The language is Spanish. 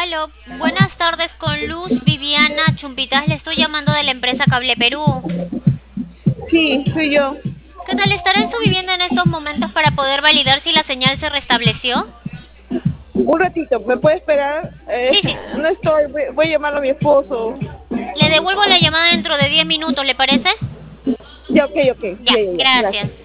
Aló, buenas tardes con Luz Viviana Chumpitas, le estoy llamando de la empresa Cable Perú. Sí, soy yo. ¿Qué tal? ¿Estará en su vivienda en estos momentos para poder validar si la señal se restableció? Un ratito, ¿me puede esperar? Sí, sí. No estoy, voy a llamarlo a mi esposo. Le devuelvo la llamada dentro de 10 minutos, ¿le parece? Ya, ok, ok. Ya, Ya, ya, ya. Gracias. gracias.